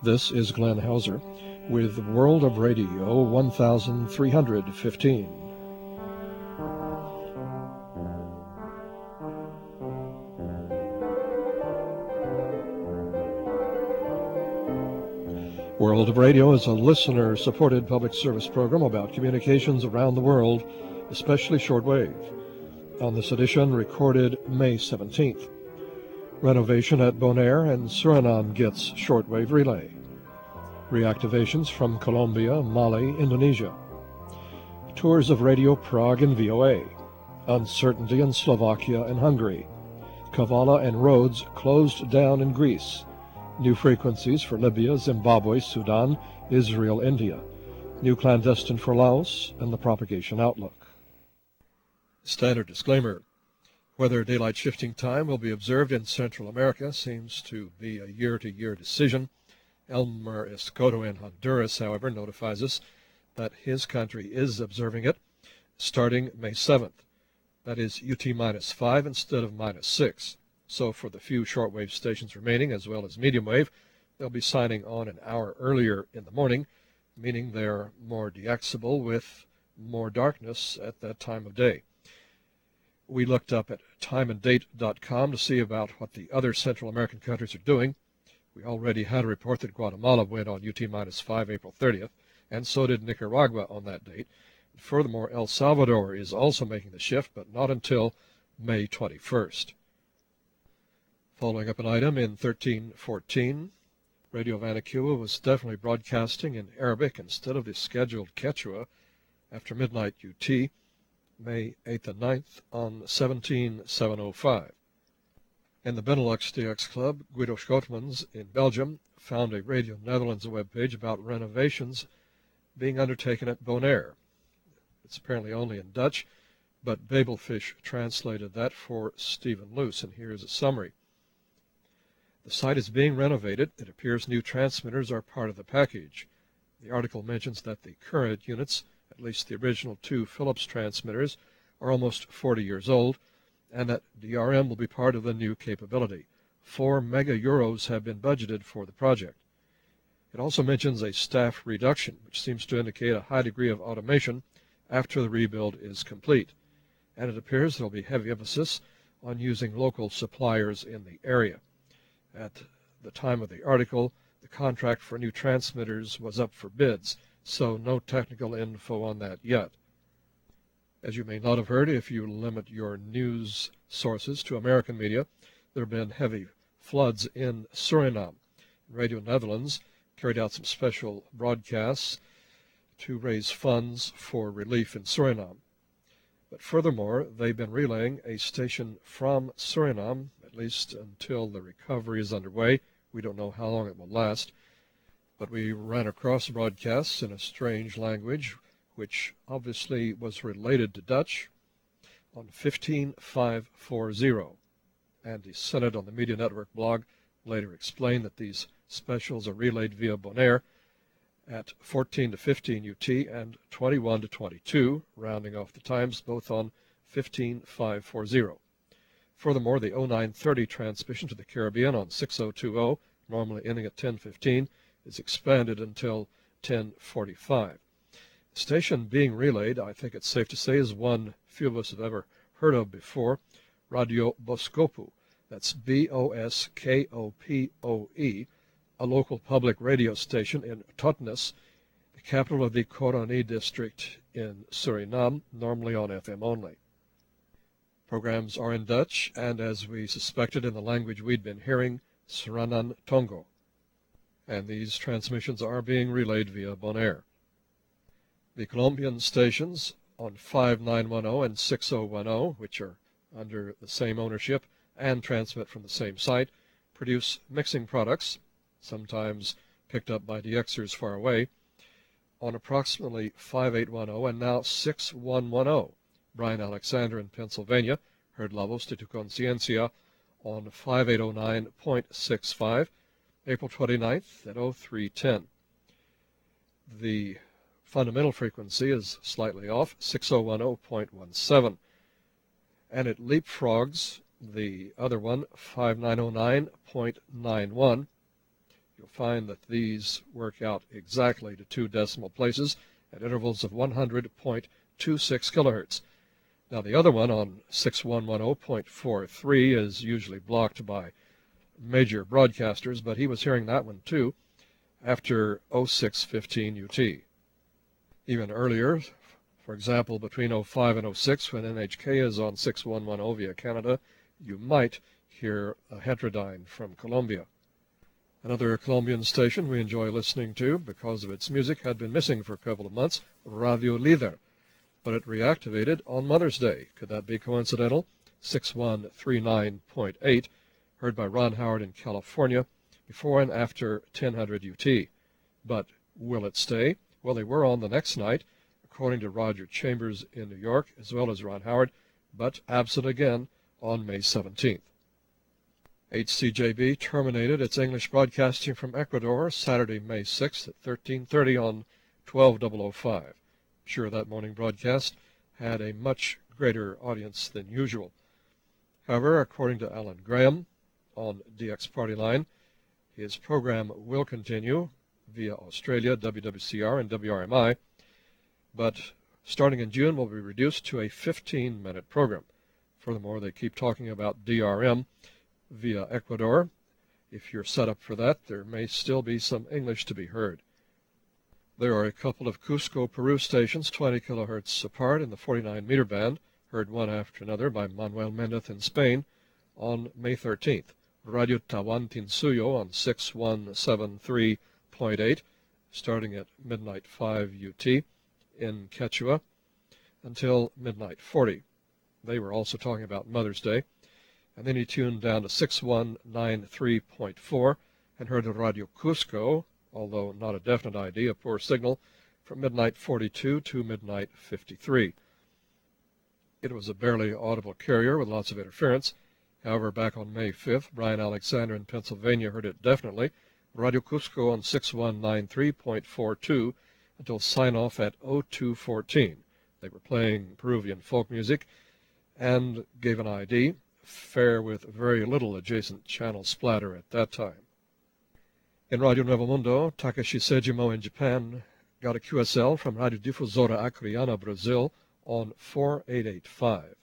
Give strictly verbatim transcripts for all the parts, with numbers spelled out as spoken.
This is Glenn Hauser with World of Radio one thousand three hundred fifteen. World of Radio is a listener-supported public service program about communications around the world, especially shortwave. On this edition, recorded May seventeenth. Renovation at Bonaire and Suriname gets shortwave relay. Reactivations from Colombia, Mali, Indonesia. Tours of Radio Prague and V O A. Uncertainty in Slovakia and Hungary. Kavala and Rhodes closed down in Greece. New frequencies for Libya, Zimbabwe, Sudan, Israel, India. New clandestine for Laos, and the propagation outlook. Standard disclaimer. Whether daylight shifting time will be observed in Central America seems to be a year-to-year decision. Elmer Escoto in Honduras, however, notifies us that his country is observing it starting May seventh. That is U T minus five instead of minus six. So for the few shortwave stations remaining, as well as medium wave, they'll be signing on an hour earlier in the morning, meaning they're more deaccessible with more darkness at that time of day. We looked up at time and date dot com to see about what the other Central American countries are doing. We already had a report that Guatemala went on U T minus five April thirtieth, and so did Nicaragua on that date. Furthermore, El Salvador is also making the shift, but not until May twenty-first. Following up an item in thirteen fourteen, Radio Vanuatu was definitely broadcasting in Arabic instead of the scheduled Quechua after midnight U T, May eighth and ninth on seventeen seven oh five. In the Benelux D X Club, Guido Schotmans in Belgium found a Radio Netherlands webpage about renovations being undertaken at Bonaire. It's apparently only in Dutch, but Babelfish translated that for Stephen Luce, and here's a summary. The site is being renovated. It appears new transmitters are part of the package. The article mentions that the current units, at least the original two Philips transmitters, are almost forty years old, and that D R M will be part of the new capability. Four mega euros have been budgeted for the project. It also mentions a staff reduction, which seems to indicate a high degree of automation after the rebuild is complete. And it appears there will be heavy emphasis on using local suppliers in the area. At the time of the article, the contract for new transmitters was up for bids, so no technical info on that yet. As you may not have heard, if you limit your news sources to American media, there have been heavy floods in Suriname. Radio Netherlands carried out some special broadcasts to raise funds for relief in Suriname. But furthermore, they've been relaying a station from Suriname, at least until the recovery is underway. We don't know how long it will last. But we ran across broadcasts in a strange language, which obviously was related to Dutch, on fifteen five forty. Andy Sennett on the Media Network blog later explained that these specials are relayed via Bonaire at fourteen to fifteen U T and twenty-one to twenty-two, rounding off the times, both on fifteen five forty. Furthermore, the oh nine thirty transmission to the Caribbean on six oh two oh, normally ending at ten fifteen, is expanded until ten forty-five. The station being relayed, I think it's safe to say, is one few of us have ever heard of before, Radio Boskopu. That's B O S K O P O E, a local public radio station in Totnes, the capital of the Koroni district in Suriname, normally on F M only. Programs are in Dutch, and as we suspected in the language we'd been hearing, Seranan Tongo. And these transmissions are being relayed via Bonaire. The Colombian stations on five nine one oh and six oh one oh, which are under the same ownership and transmit from the same site, produce mixing products, sometimes picked up by D Xers far away, on approximately five eight one oh and now six one one oh. Brian Alexander in Pennsylvania heard La Voz de tu Conciencia on five eight oh nine point six five, April twenty-ninth at oh three ten. The fundamental frequency is slightly off, six oh one oh point one seven, and it leapfrogs the other one, five nine oh nine point nine one. You'll find that these work out exactly to two decimal places at intervals of one hundred point two six kilohertz. Now the other one on six one one zero point four three is usually blocked by major broadcasters, but he was hearing that one too after oh six fifteen U T. Even earlier, for example, between oh five and oh six, when N H K is on six one one zero via Canada, you might hear a heterodyne from Colombia. Another Colombian station we enjoy listening to because of its music had been missing for a couple of months, Radio Líder, but it reactivated on Mother's Day. Could that be coincidental? six one three nine point eight, heard by Ron Howard in California, before and after ten hundred U T. But will it stay? Well, they were on the next night, according to Roger Chambers in New York, as well as Ron Howard, but absent again on May seventeenth. H C J B terminated its English broadcasting from Ecuador Saturday, May sixth at thirteen thirty on twelve thousand five. I'm sure that morning broadcast had a much greater audience than usual. However, according to Alan Graham on D X Party Line, his program will continue via Australia, W W C R, and W R M I, but starting in June will be reduced to a fifteen minute program. Furthermore, they keep talking about D R M via Ecuador. If you're set up for that, there may still be some English to be heard. There are a couple of Cusco, Peru stations, twenty kilohertz apart in the forty-nine meter band, heard one after another by Manuel Mendez in Spain on May thirteenth. Radio Tawantinsuyo on six one seven three point eight, starting at midnight five U T in Quechua until midnight forty. They were also talking about Mother's Day. And then he tuned down to six one nine three point four and heard Radio Cusco, although not a definite I D, a poor signal, from midnight forty-two to midnight fifty-three. It was a barely audible carrier with lots of interference. However, back on May fifth, Brian Alexander in Pennsylvania heard it definitely, Radio Cusco on six one nine three point four two until sign-off at oh two fourteen. They were playing Peruvian folk music and gave an I D, fair with very little adjacent channel splatter at that time. In Radio Novo Mundo, Takeshi Sejimo in Japan got a Q S L from Radio Difusora Acreana, Brazil on four eight eight five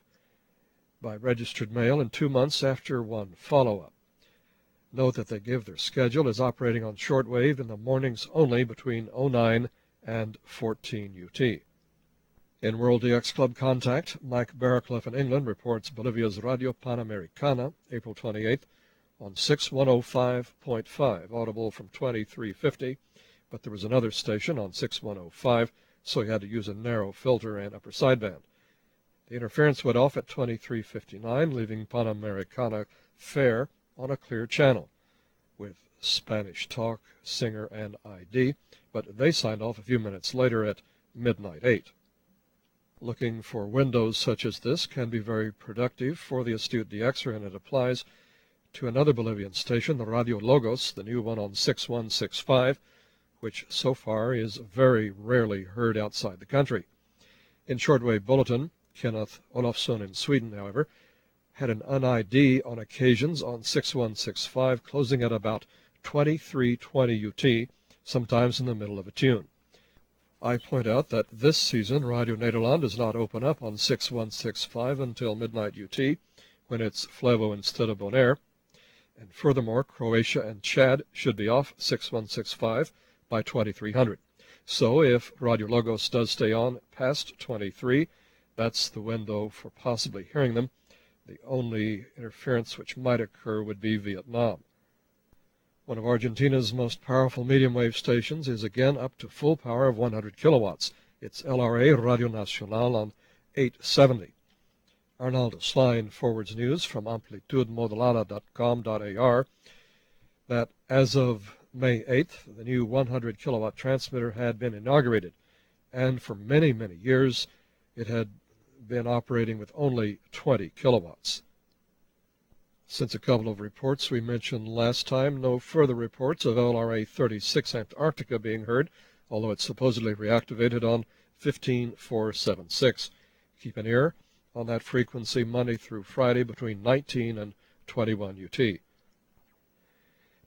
by registered mail in two months after one follow-up. Note that they give their schedule as operating on shortwave in the mornings only between oh nine and fourteen U T. In World D X Club Contact, Mike Barraclough in England reports Bolivia's Radio Panamericana, April twenty-eighth, on six one oh five point five, audible from twenty-three fifty, but there was another station on six one oh five, so he had to use a narrow filter and upper sideband. The interference went off at twenty-three fifty-nine, leaving Panamericana fair on a clear channel, with Spanish talk, singer, and I D, but they signed off a few minutes later at midnight eight. Looking for windows such as this can be very productive for the astute D Xer, and it applies to another Bolivian station, the Radio Logos, the new one on six one six five, which so far is very rarely heard outside the country. In shortwave bulletin, Kenneth Olofsson in Sweden, however, had an un I D on occasions on six one six five, closing at about twenty-three twenty U T, sometimes in the middle of a tune. I point out that this season Radio Nederland does not open up on six one six five until midnight U T, when it's Flevo instead of Bonaire, and furthermore Croatia and Chad should be off six one six five by twenty-three hundred. So if Radio Logos does stay on past twenty-three, that's the window for possibly hearing them. The only interference which might occur would be Vietnam. One of Argentina's most powerful medium-wave stations is again up to full power of one hundred kilowatts. It's L R A Radio Nacional on eight seventy. Arnaldo Slein forwards news from amplitude modulada dot com dot A R that as of May eighth, the new one hundred kilowatt transmitter had been inaugurated, and for many, many years it had been operating with only twenty kilowatts. Since a couple of reports we mentioned last time, no further reports of L R A thirty-six Antarctica being heard, although it's supposedly reactivated on fifteen four seventy-six. Keep an ear on that frequency Monday through Friday between nineteen and twenty-one U T.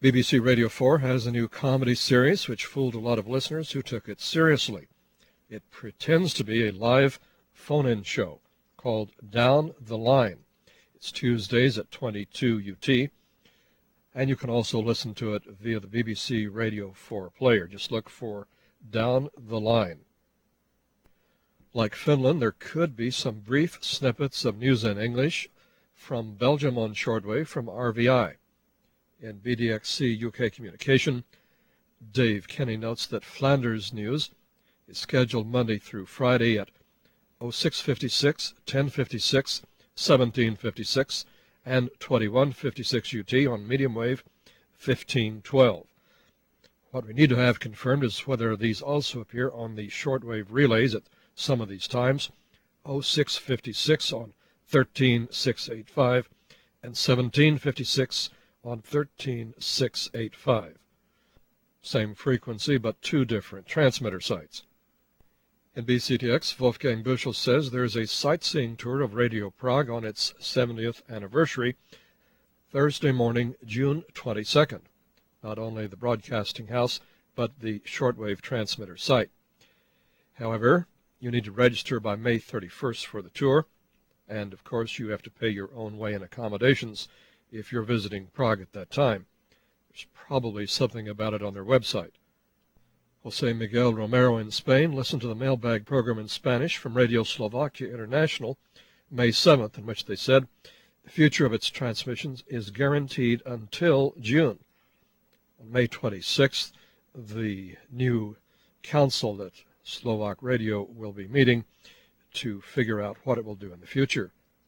B B C Radio four has a new comedy series which fooled a lot of listeners who took it seriously. It pretends to be a live phone-in show called Down the Line. It's Tuesdays at twenty-two U T, and you can also listen to it via the B B C Radio four player. Just look for Down the Line. Like Finland, there could be some brief snippets of news in English from Belgium on shortwave from R V I. In B D X C U K Communication, Dave Kenny notes that Flanders News is scheduled Monday through Friday at oh six fifty-six, ten fifty-six, seventeen fifty-six, and twenty-one fifty-six U T on medium wave fifteen twelve. What we need to have confirmed is whether these also appear on the shortwave relays at some of these times, oh six fifty-six on thirteen six eighty-five and seventeen fifty-six on thirteen six eighty-five. Same frequency, but two different transmitter sites. In B C T X, Wolfgang Büchel says there's a sightseeing tour of Radio Prague on its seventieth anniversary, Thursday morning, June twenty-second. Not only the broadcasting house, but the shortwave transmitter site. However, you need to register by May thirty-first for the tour, and of course you have to pay your own way and accommodations if you're visiting Prague at that time. There's probably something about it on their website. Jose Miguel Romero in Spain listened to the mailbag program in Spanish from Radio Slovakia International May seventh, in which they said the future of its transmissions is guaranteed until June. On May twenty-sixth, the new council at Slovak Radio will be meeting to figure out what it will do in the future.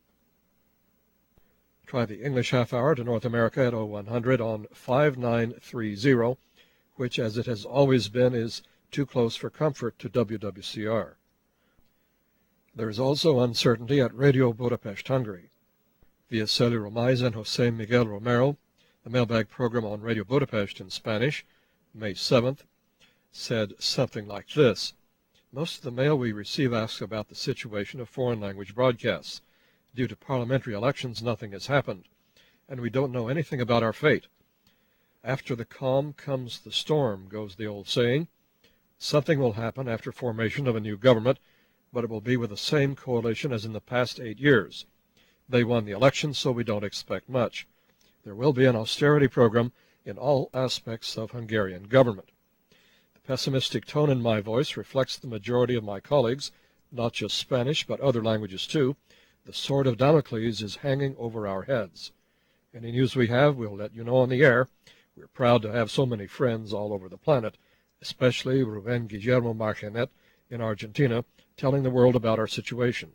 Try the English half hour to North America at oh one hundred on five nine three zero, which, as it has always been, is too close for comfort to W W C R. There is also uncertainty at Radio Budapest, Hungary. Via Celia Romaiz and Jose Miguel Romero, the mailbag program on Radio Budapest in Spanish, May seventh, said something like this. Most of the mail we receive asks about the situation of foreign language broadcasts. Due to parliamentary elections, nothing has happened, and we don't know anything about our fate. After the calm comes the storm, goes the old saying. Something will happen after formation of a new government, but it will be with the same coalition as in the past eight years. They won the election, so we don't expect much. There will be an austerity program in all aspects of Hungarian government. The pessimistic tone in my voice reflects the majority of my colleagues, not just Spanish, but other languages too. The sword of Damocles is hanging over our heads. Any news we have, we'll let you know on the air. We're proud to have so many friends all over the planet, especially Rubén Guillermo Margenet in Argentina, telling the world about our situation.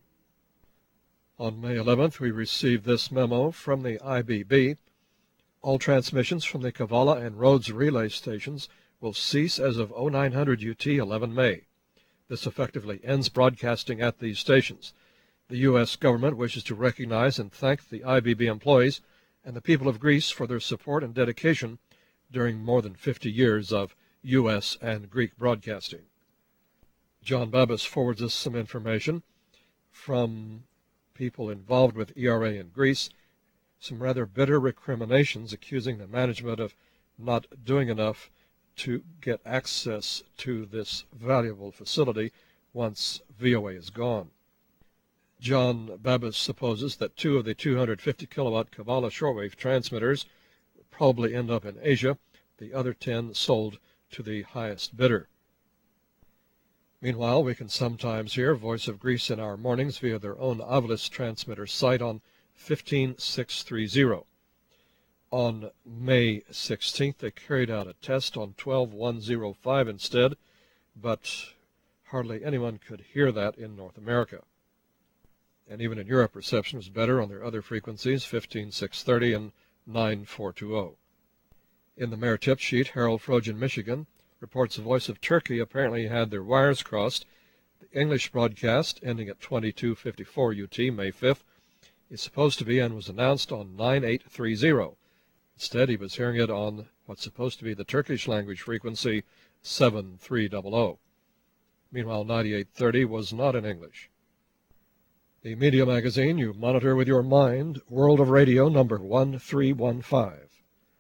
On May eleventh, we received this memo from the I B B. All transmissions from the Kavala and Rhodes relay stations will cease as of oh nine hundred U T eleven May. This effectively ends broadcasting at these stations. The U S government wishes to recognize and thank the I B B employees and the people of Greece for their support and dedication during more than fifty years of U S and Greek broadcasting. John Babas forwards us some information from people involved with E R A in Greece, some rather bitter recriminations accusing the management of not doing enough to get access to this valuable facility once V O A is gone. John Babas supposes that two of the two hundred fifty kilowatt Kavala shortwave transmitters will probably end up in Asia, the other ten sold to the highest bidder. Meanwhile, we can sometimes hear Voice of Greece in our mornings via their own Avlis transmitter site on fifteen six thirty. On May sixteenth, they carried out a test on twelve one oh five instead, but hardly anyone could hear that in North America. And even in Europe, reception was better on their other frequencies, fifteen six thirty and nine four twenty. In the Mayor tip sheet, Harold Frogen, Michigan, reports the Voice of Turkey apparently had their wires crossed. The English broadcast, ending at twenty-two fifty-four U T, May fifth, is supposed to be and was announced on nine eight thirty. Instead, he was hearing it on what's supposed to be the Turkish language frequency, seven three hundred. Meanwhile, ninety-eight thirty was not in English. The media magazine you monitor with your mind, World of Radio, number one three one five.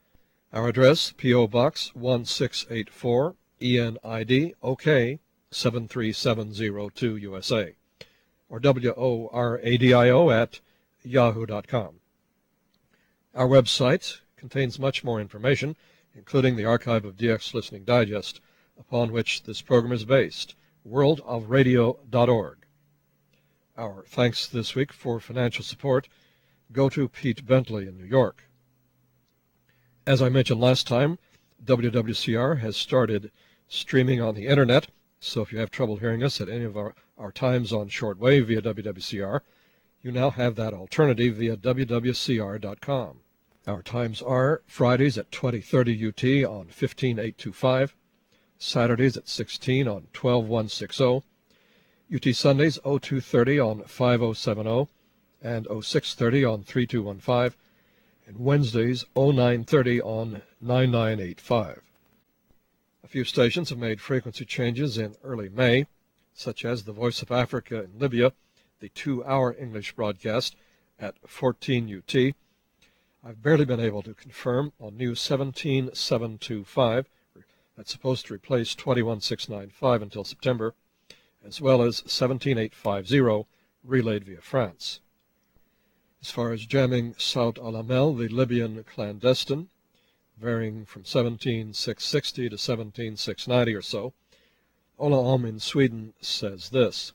Our address, P O. Box one six eight four, E N I D, OK, seven three seven zero two, U S A, or W O R A D I O at yahoo dot com. Our website contains much more information, including the archive of D X Listening Digest, upon which this program is based, world of radio dot org. Our thanks this week for financial support go to Pete Bentley in New York. As I mentioned last time, W W C R has started streaming on the Internet, so if you have trouble hearing us at any of our, our times on shortwave via W W C R, you now have that alternative via W W C R dot com. Our times are Fridays at twenty thirty U T on fifteen eight twenty-five, Saturdays at sixteen on twelve one sixty, U T Sundays oh two thirty on five oh seventy, and oh six thirty on three two one five, and Wednesdays oh nine thirty on nine nine eighty-five. A few stations have made frequency changes in early May, such as the Voice of Africa in Libya, the two-hour English broadcast at fourteen U T. I've barely been able to confirm on new seventeen seven twenty-five, that's supposed to replace twenty-one six ninety-five until September, as well as seventeen eight fifty, relayed via France. As far as jamming Saut al-Amel, the Libyan clandestine, varying from seventeen six sixty to seventeen six ninety or so, Ola Om in Sweden says this: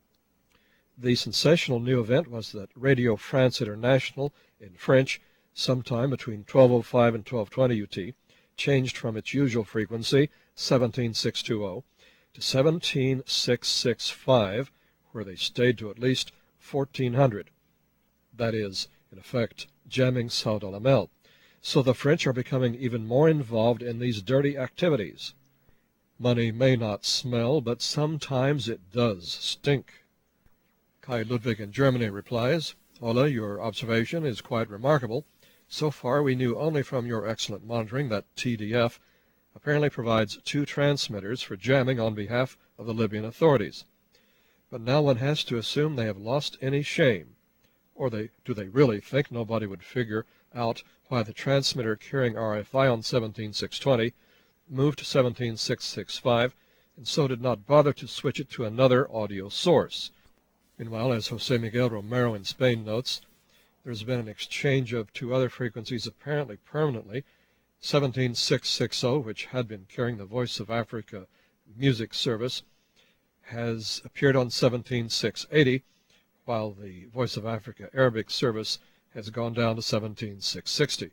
the sensational new event was that Radio France International in French, sometime between twelve oh five and twelve twenty U T, changed from its usual frequency, seventeen six twenty, to seventeen six sixty-five, where they stayed to at least fourteen hundred. That is, in effect, jamming Saut al-Amel. So the French are becoming even more involved in these dirty activities. Money may not smell, but sometimes it does stink. Kai Ludwig in Germany replies, Ola, your observation is quite remarkable. So far we knew only from your excellent monitoring that T D F apparently provides two transmitters for jamming on behalf of the Libyan authorities. But now one has to assume they have lost any shame. Or they, do they really think nobody would figure out why the transmitter carrying R F I on seventeen six twenty moved to seventeen six sixty-five and so did not bother to switch it to another audio source? Meanwhile, as Jose Miguel Romero in Spain notes, there's been an exchange of two other frequencies apparently permanently. seventeen six sixty, which had been carrying the Voice of Africa music service, has appeared on seventeen six eighty, while the Voice of Africa Arabic service has gone down to seventeen six sixty.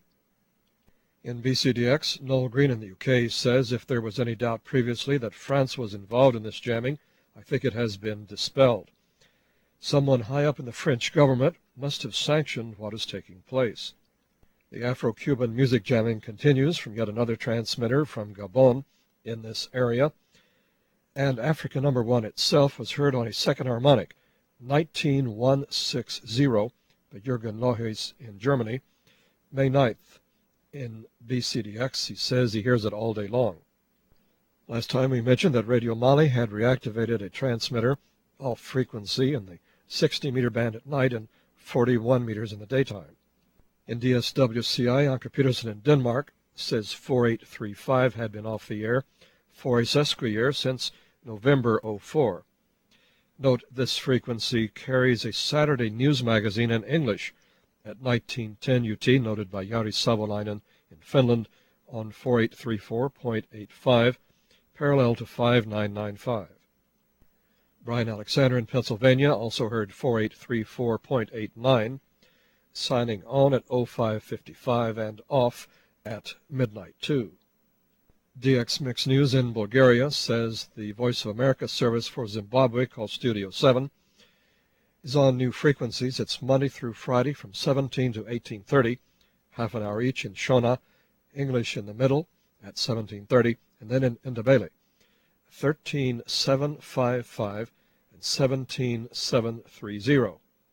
In B C D X, Noel Green in the U K says if there was any doubt previously that France was involved in this jamming, I think it has been dispelled. Someone high up in the French government must have sanctioned what is taking place. The Afro-Cuban music jamming continues from yet another transmitter from Gabon in this area, and Africa number one itself was heard on a second harmonic, nineteen one sixty, by Jürgen Lohes in Germany, May ninth. In B C D X, he says he hears it all day long. Last time we mentioned that Radio Mali had reactivated a transmitter off frequency in the sixty meter band at night and forty-one meters in the daytime. In D S W C I, Anker Peterson in Denmark says forty-eight thirty-five had been off the air for a sesquiyear since November oh four. Note this frequency carries a Saturday news magazine in English at nineteen ten U T, noted by Jari Savolainen in Finland on forty-eight thirty-four point eight five, parallel to five nine nine five. Brian Alexander in Pennsylvania also heard forty-eight thirty-four point eight nine, signing on at oh five fifty-five and off at midnight two. D X Mix News in Bulgaria says the Voice of America service for Zimbabwe, called Studio seven, is on new frequencies. It's Monday through Friday from seventeen to eighteen thirty, half an hour each in Shona, English in the middle at seventeen thirty, and then in Ndebele, thirteen seven fifty-five and seventeen seven thirty. The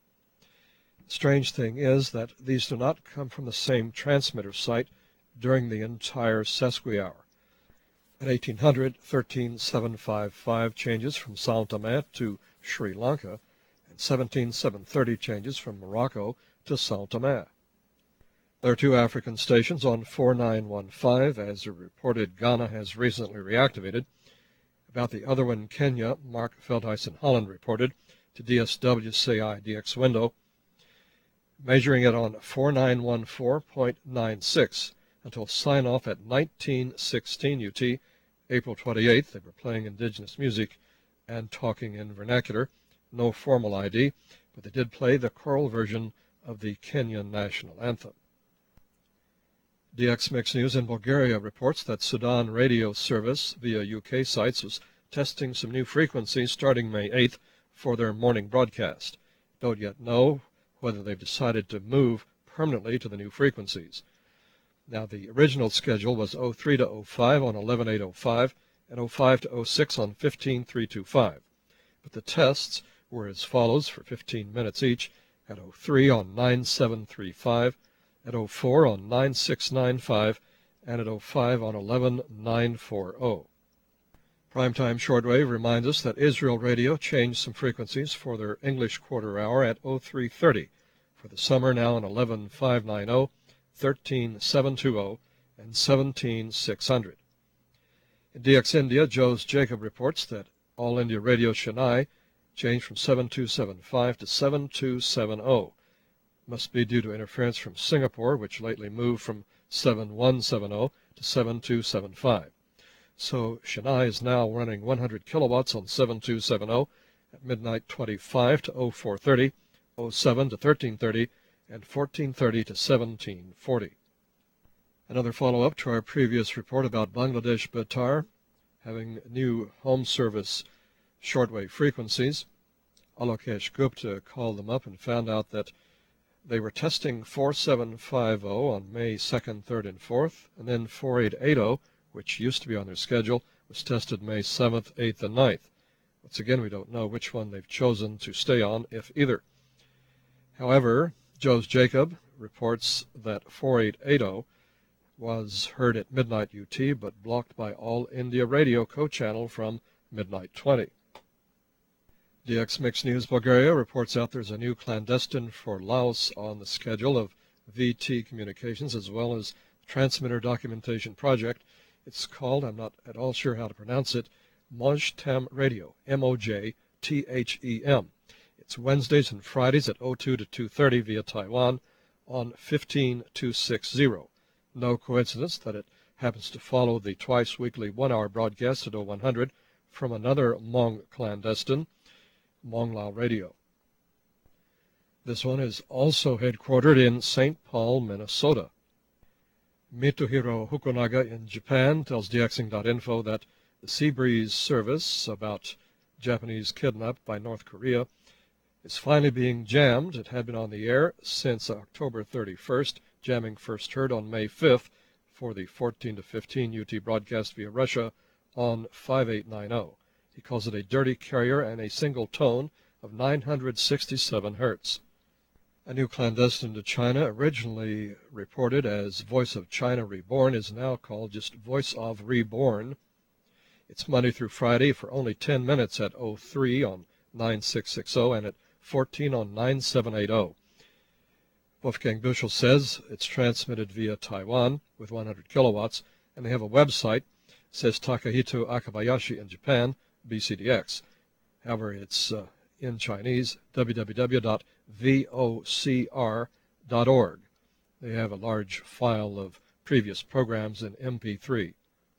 strange thing is that these do not come from the same transmitter site during the entire sesquihour. At eighteen hundred, thirteen seven fifty-five changes from Sao Tome to Sri Lanka, and seventeen seven thirty changes from Morocco to Sao Tome. There are two African stations on four nine one five, as reported Ghana has recently reactivated. About the other one, Kenya, Mark Veldhuis in Holland reported to D S W C I D X window, measuring it on four nine one four point nine six until sign-off at nineteen sixteen U T, April twenty-eighth. They were playing indigenous music and talking in vernacular. No formal I D, but they did play the choral version of the Kenyan national anthem. D X Mix News in Bulgaria reports that Sudan radio service via U K sites was testing some new frequencies starting May eighth for their morning broadcast. Don't yet know whether they've decided to move permanently to the new frequencies. Now, the original schedule was oh three to oh five on eleven eight oh five and oh five to oh six on fifteen three twenty-five. But the tests were as follows for fifteen minutes each at oh three on nine seven three five, at oh four on nine six nine five, and at oh five on eleven nine forty. Primetime Shortwave reminds us that Israel Radio changed some frequencies for their English quarter hour at oh three thirty, for the summer now on eleven five ninety, thirteen seven twenty, and seventeen six hundred. In D X India, Joe's Jacob reports that All India Radio Chennai changed from seven two seven five to seven two seven zero. Must be due to interference from Singapore, which lately moved from seven one seven zero to seven two seven five. So Chennai is now running one hundred kilowatts on seven two seven zero at midnight twenty-five to oh four thirty, oh seven to thirteen thirty, and fourteen thirty to seventeen forty. Another follow-up to our previous report about Bangladesh Betar having new home service shortwave frequencies. Alokesh Gupta called them up and found out that they were testing four seven five zero on May second, third, and fourth, and then four eight eight zero, which used to be on their schedule, was tested May seventh, eighth, and ninth. Once again, we don't know which one they've chosen to stay on, if either. However, Joe's Jacob reports that four eight eight zero was heard at midnight U T, but blocked by All India Radio co-channel from midnight twenty. D X Mix News Bulgaria reports out there's a new clandestine for Laos on the schedule of V T Communications, as well as Transmitter Documentation Project. It's called, I'm not at all sure how to pronounce it, Mojtem Radio, M O J T H E M. It's Wednesdays and Fridays at oh two to two thirty via Taiwan on fifteen two sixty. No coincidence that it happens to follow the twice-weekly one-hour broadcast at oh one hundred from another Hmong clandestine, Hmong Lao Radio. This one is also headquartered in Saint Paul, Minnesota. Mitsuhiro Fukunaga in Japan tells D X ing dot info that the Seabreeze service about Japanese kidnapped by North Korea is finally being jammed. It had been on the air since October thirty-first, jamming first heard on May fifth for the fourteen to fifteen U T broadcast via Russia on five eight ninety. He calls it a dirty carrier and a single tone of nine hundred sixty-seven hertz. A new clandestine to China, originally reported as Voice of China Reborn, is now called just Voice of Reborn. It's Monday through Friday for only ten minutes at oh three on nine six sixty and at fourteen on nine seven eighty. Wolfgang Bushel says it's transmitted via Taiwan with one hundred kilowatts, and they have a website, says Takahito Akabayashi in Japan, B C D X. However, it's uh, in Chinese, w w w dot v o c r dot org. They have a large file of previous programs in M P three.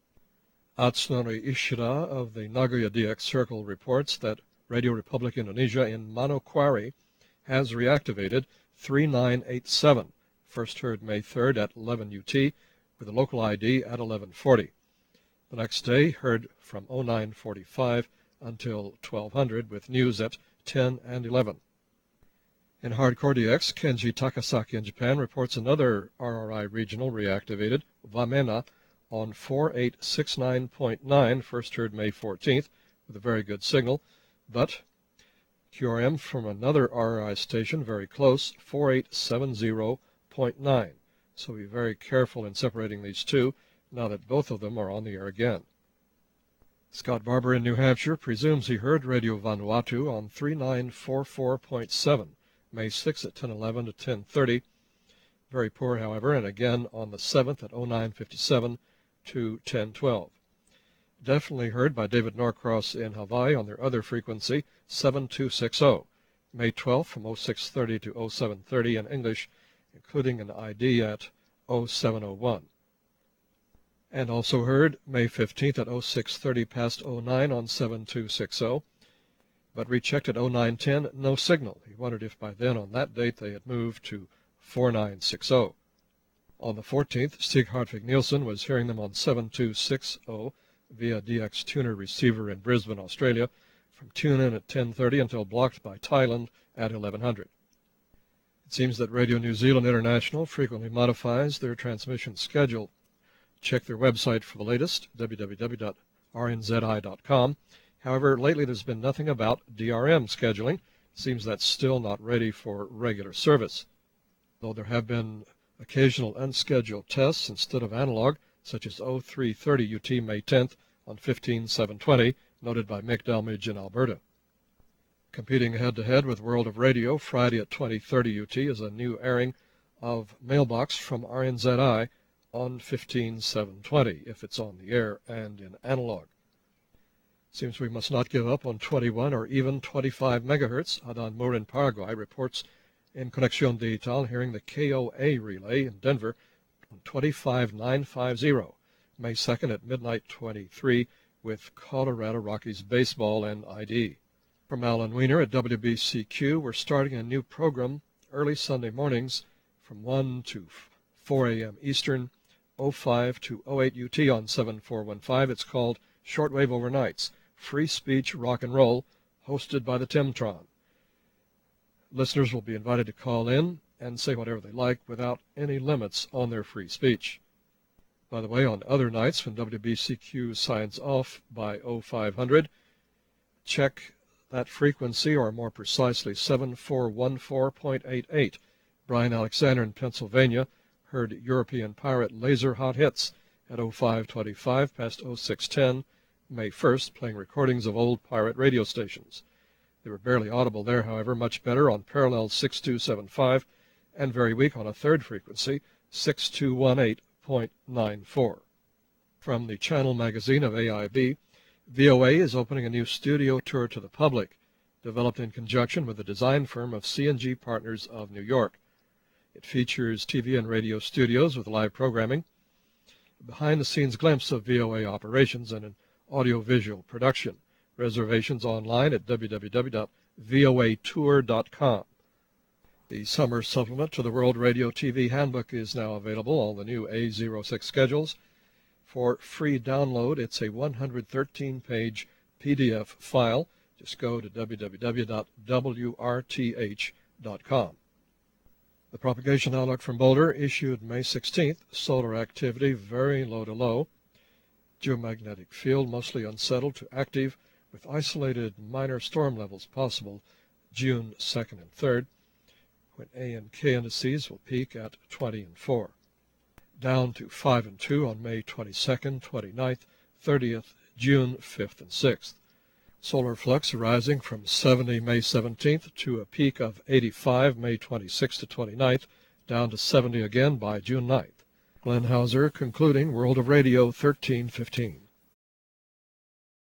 Atsunori Ishida of the Nagoya D X Circle reports that Radio Republic Indonesia in Manokwari has reactivated three nine eight seven, first heard May third at eleven U T, with a local I D at eleven forty. The next day, heard from oh nine forty-five until twelve hundred, with news at ten and eleven. In Hardcore D X, Kenji Takasaki in Japan reports another R R I regional reactivated, Vamena, on four eight six nine point nine, first heard May fourteenth, with a very good signal, but Q R M from another R R I station very close, four eight seven zero point nine. So be very careful in separating these two, now that both of them are on the air again. Scott Barber in New Hampshire presumes he heard Radio Vanuatu on three nine four four point seven, May sixth at ten eleven to ten thirty, Very poor, however, and again on the seventh at oh nine fifty-seven to ten twelve. Definitely heard by David Norcross in Hawaii on their other frequency, seven two six zero, May twelfth from oh six thirty to oh seven thirty in English, including an I D at oh seven oh one. And also heard May fifteenth at oh six thirty past oh nine on seven two six zero, but rechecked at oh nine ten, no signal. He wondered if by then on that date they had moved to four nine six zero. On the fourteenth, Stig Hartvig Nielsen was hearing them on seven two six zero via D X tuner receiver in Brisbane, Australia, from tune-in at ten thirty until blocked by Thailand at eleven hundred. It seems that Radio New Zealand International frequently modifies their transmission schedule. Check their website for the latest, w w w dot r n z i dot com. However, lately there's been nothing about D R M scheduling. Seems that's still not ready for regular service. Though there have been occasional unscheduled tests instead of analog, such as oh three thirty U T May tenth on fifteen seven twenty, noted by Mick Delmage in Alberta. Competing head-to-head with World of Radio, Friday at twenty thirty U T is a new airing of Mailbox from R N Z I on fifteen seven twenty, if it's on the air and in analog. Seems we must not give up on twenty-one or even twenty-five megahertz. Adan Moore in Paraguay reports in Conexión Digital hearing the K O A relay in Denver on twenty-five nine fifty, May second at midnight twenty-three, with Colorado Rockies baseball and I D. From Alan Weiner at W B C Q, we're starting a new program early Sunday mornings from one to four a m Eastern, oh five to oh eight U T on seven four one five. It's called Shortwave Overnights, Free Speech Rock and Roll, hosted by the Timtron. Listeners will be invited to call in and say whatever they like without any limits on their free speech. By the way, on other nights when W B C Q signs off by oh five hundred, check that frequency, or more precisely seven four one four point eight eight. Brian Alexander in Pennsylvania heard European Pirate Laser Hot Hits at oh five twenty-five past oh six ten, May first, playing recordings of old pirate radio stations. They were barely audible there, however, much better on parallel six two seven five, and very weak on a third frequency, six two one eight point nine four. From the Channel magazine of A I B, V O A is opening a new studio tour to the public, developed in conjunction with the design firm of C and G Partners of New York. It features T V and radio studios with live programming, a behind-the-scenes glimpse of V O A operations, and an audio-visual production. Reservations online at w w w dot v o a tour dot com. The summer supplement to the World Radio T V Handbook is now available, all the new A zero six schedules. For free download, it's a one hundred thirteen page P D F file. Just go to w w w dot w r t h dot com. The propagation outlook from Boulder, issued May sixteenth. Solar activity very low to low. Geomagnetic field mostly unsettled to active, with isolated minor storm levels possible June second and third, when A and K indices will peak at twenty and four. Down to five and two on May twenty-second, twenty-ninth, thirtieth, June fifth and sixth. Solar flux rising from seventy May seventeenth to a peak of eighty-five May twenty-sixth to twenty-ninth, down to seventy again by June ninth. Glenn Hauser concluding World of Radio thirteen fifteen.